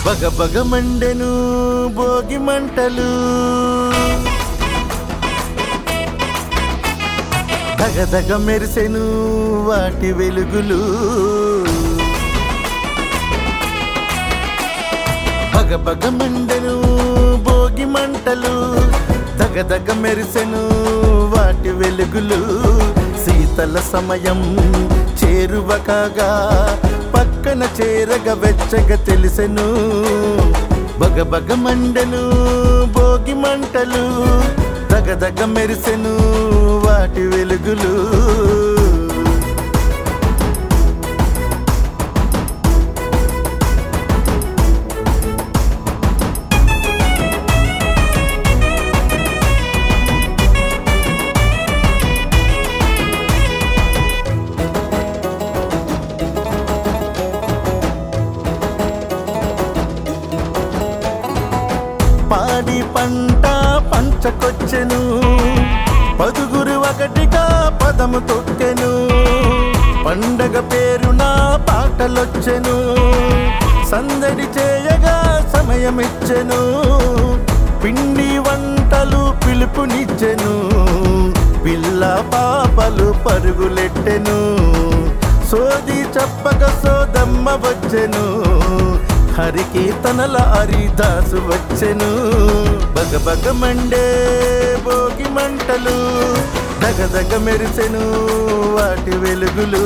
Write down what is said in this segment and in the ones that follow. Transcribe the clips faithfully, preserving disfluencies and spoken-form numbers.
బగ బగ మండెను భోగి మంటలు, దగ దగ మెరిసెను వాటి వెలుగులు. బగ బగ మండెను భోగి మంటలు, దగ దగ మెరిసెను వాటి వెలుగులు. శీతల సమయం చేరువ కాగా పక్కన చేరగ వెచ్చగ తెలిసెను. బగ బగ మండెను భోగి మంటలు, దగ దగ మెరిసెను వాటి వెలుగులు. పాడి పంట పంచకొచ్చెను, పదుగురు ఒకటిగా పదము తొక్కెను. పండగ పేరున పాటలొచ్చెను, సందడి చేయగా సమయమిచ్చెను. పిండి వంటలు పిలుపునిచ్చెను, పిల్ల పాపలు పరుగులెట్టెను. సోది చెప్పక సోదమ్మ వచ్చెను, హరికీర్తనల హరిదాసు వచ్చెను. బగ బగ మండే భోగి మంటలు, దగ దగ మెరిసెను వాటి వెలుగులు.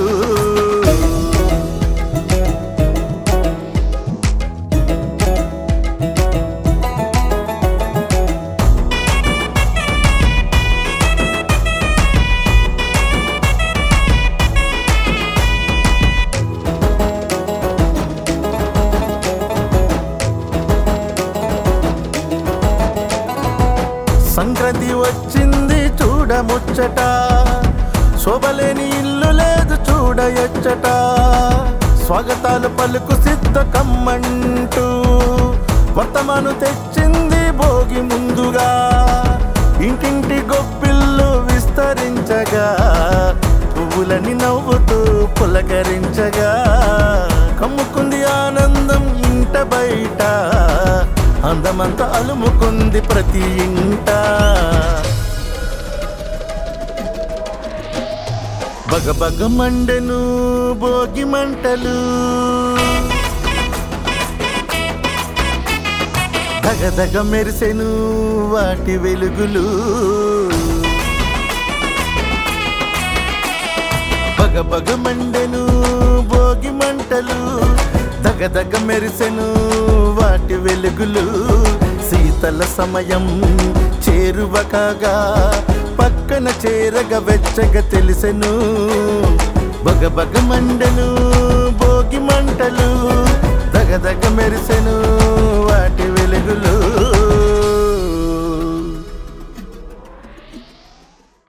సంక్రాంతి వచ్చింది చూడముచ్చట, శోభలేని ఇల్లు లేదు చూడయచ్చట. స్వాగతాలు పలుకు సిద్ధ కమ్మంటూ వర్తమాను తెచ్చింది భోగి ముందుగా. ఇంటింటి గొప్పిళ్ళు విస్తరించగా, పువ్వులని నవ్వుతూ పులకరించగా. కమ్ముకుంది ఆనందం ఇంట బయట, అందమంతా అలుముకుంది ప్రతి ఇంట. బగ బగ మండెను భోగి మంటలు, దగ దగ మెరిసెను వాటి వెలుగులు. బగ బగ మండెను భోగి మంటలు, దగ దగ మెరిసెను వాటి వెలుగులు. శీతల సమయం చేరువ కాగా పక్కన చేరగ వెచ్చగ తెలిసెను. బగ బగ మండెను భోగి మంటలు, దగ దగ మెరిసెను వాటి వెలుగులు.